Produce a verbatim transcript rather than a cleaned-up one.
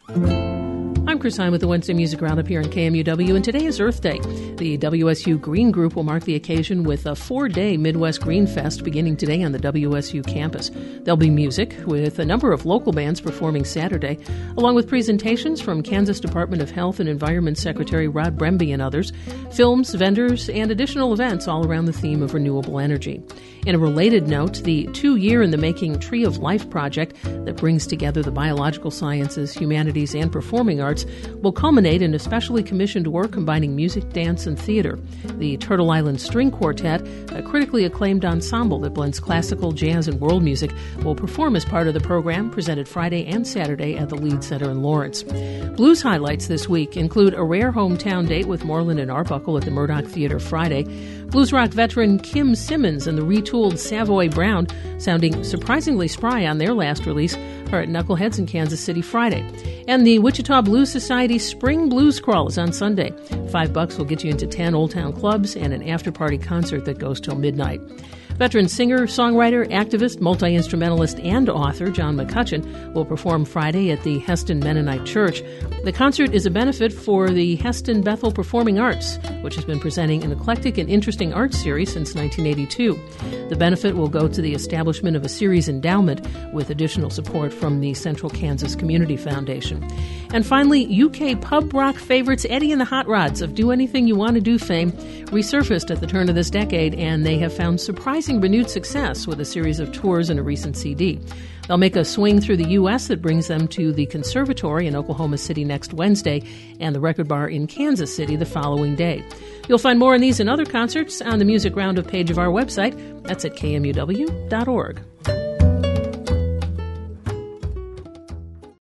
I'm Chris Hine with the Wednesday Music Roundup here on K M U W, and today is Earth Day. The W S U Green Group will mark the occasion with a four-day Midwest Green Fest beginning today on the W S U campus. There'll be music, with a number of local bands performing Saturday, along with presentations from Kansas Department of Health and Environment Secretary Rod Bremby and others, films, vendors, and additional events all around the theme of renewable energy. In a related note, the two-year-in-the-making Tree of Life project that brings together the biological sciences, humanities, and performing arts will culminate in a specially commissioned work combining music, dance, and theater. The Turtle Island String Quartet, a critically acclaimed ensemble that blends classical, jazz, and world music, will perform as part of the program presented Friday and Saturday at the Lead Center in Lawrence. Blues highlights this week include a rare hometown date with Moreland and Arbuckle at the Murdoch Theater Friday, blues rock veteran Kim Simmons and the retooled Savoy Brown, sounding surprisingly spry on their last release, are at Knuckleheads in Kansas City Friday. And the Wichita Blues Society Spring Blues Crawl is on Sunday. Five bucks will get you into ten Old Town clubs and an after-party concert that goes till midnight. Veteran singer, songwriter, activist, multi-instrumentalist, and author John McCutcheon will perform Friday at the Heston Mennonite Church. The concert is a benefit for the Heston Bethel Performing Arts, which has been presenting an eclectic and interesting art series since nineteen eighty-two. The benefit will go to the establishment of a series endowment with additional support from the Central Kansas Community Foundation. And finally, U K pub rock favorites Eddie and the Hot Rods of Do Anything You Want to Do fame resurfaced at the turn of this decade, and they have found surprising renewed success with a series of tours and a recent C D. They'll make a swing through the U S that brings them to the Conservatory in Oklahoma City next Wednesday and the Record Bar in Kansas City the following day. You'll find more on these and other concerts on the Music Roundup page of our website. That's at K M U W dot org.